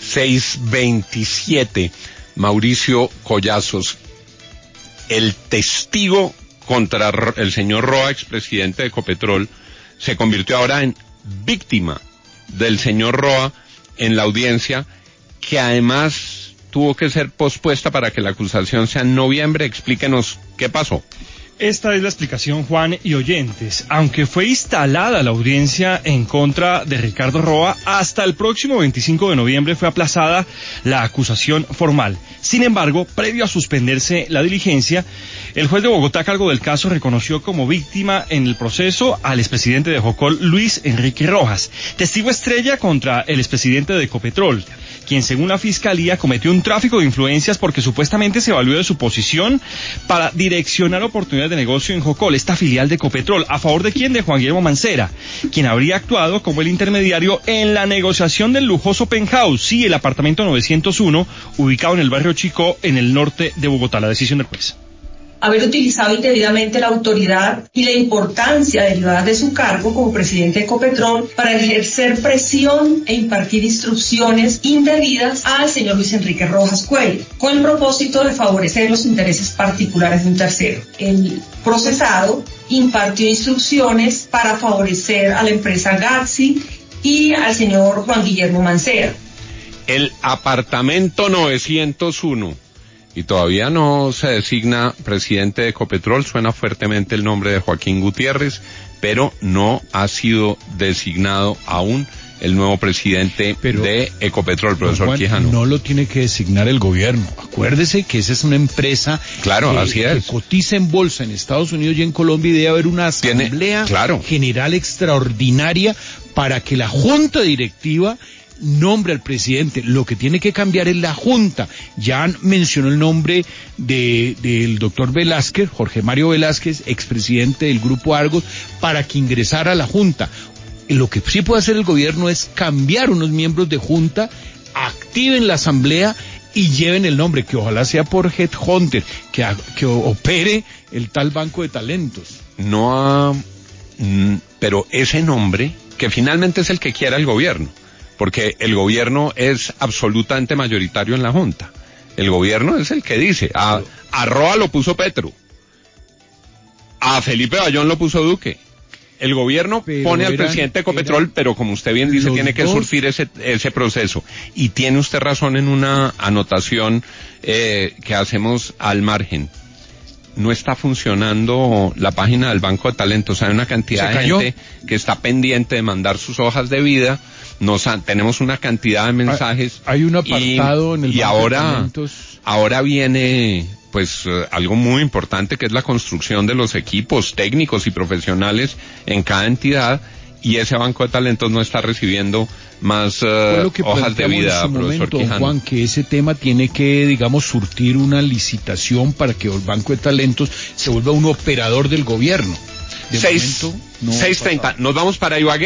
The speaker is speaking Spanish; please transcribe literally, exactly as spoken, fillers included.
seis veintisiete. Mauricio Collazos, el testigo contra el señor Roa, expresidente de Ecopetrol, se convirtió ahora en víctima del señor Roa en la audiencia, que además tuvo que ser pospuesta para que la acusación sea en noviembre. Explíquenos qué pasó. Esta es la explicación, Juan y oyentes. Aunque fue instalada la audiencia en contra de Ricardo Roa, hasta el próximo veinticinco de noviembre fue aplazada la acusación formal. Sin embargo, previo a suspenderse la diligencia, el juez de Bogotá a cargo del caso reconoció como víctima en el proceso al expresidente de Jocol, Luis Enrique Rojas, testigo estrella contra el expresidente de Ecopetrol, quien según la Fiscalía cometió un tráfico de influencias porque supuestamente se valió de su posición para direccionar oportunidades de negocio en Jocol, esta filial de Ecopetrol. ¿A favor de quién? De Juan Guillermo Mancera, quien habría actuado como el intermediario en la negociación del lujoso penthouse, sí, el apartamento novecientos uno, ubicado en el barrio Chicó, en el norte de Bogotá. La decisión del juez: haber utilizado indebidamente la autoridad y la importancia derivada de su cargo como presidente de Ecopetrol para ejercer presión e impartir instrucciones indebidas al señor Luis Enrique Rojas Cuello, con el propósito de favorecer los intereses particulares de un tercero. El procesado impartió instrucciones para favorecer a la empresa Gatsi y al señor Juan Guillermo Mancera. El apartamento novecientos uno. Y todavía no se designa presidente de Ecopetrol, suena fuertemente el nombre de Joaquín Gutiérrez, pero no ha sido designado aún el nuevo presidente pero, de Ecopetrol, profesor Juan, Quijano. No lo tiene que designar el gobierno. Acuérdese que esa es una empresa claro, que, así es. que cotiza en bolsa en Estados Unidos y en Colombia, y debe haber una asamblea tiene, claro. general extraordinaria para que la junta directiva nombre al presidente. Lo que tiene que cambiar es la junta. Ya mencionó el nombre de del doctor Velázquez, Jorge Mario Velázquez, expresidente del Grupo Argos, para que ingresara a la junta. Lo que sí puede hacer el gobierno es cambiar unos miembros de junta, activen la asamblea y lleven el nombre, que ojalá sea por Headhunter, que, que opere el tal banco de talentos. No ha... pero ese nombre, que finalmente es el que quiera el gobierno, porque el gobierno es absolutamente mayoritario en la Junta. El gobierno es el que dice, a, a Roa lo puso Petro, a Felipe Bayón lo puso Duque. El gobierno pero pone al eran, presidente de Ecopetrol, eran, pero como usted bien dice, tiene que dos... surtir ese, ese proceso. Y tiene usted razón en una anotación eh, que hacemos al margen. No está funcionando la página del Banco de Talentos. Hay una cantidad de gente que está pendiente de mandar sus hojas de vida. Nos han, tenemos una cantidad de mensajes. Hay, hay un apartado y, en el y Banco ahora, de Talentos. Ahora viene pues uh, algo muy importante, que es la construcción de los equipos técnicos y profesionales en cada entidad, y ese Banco de Talentos no está recibiendo más uh, hojas de vida, en su profesor momento, Quijano. Juan, que ese tema tiene que, digamos, surtir una licitación para que el Banco de Talentos se vuelva un operador del gobierno. De seis, momento, no seis treinta, nos vamos para Ibagué.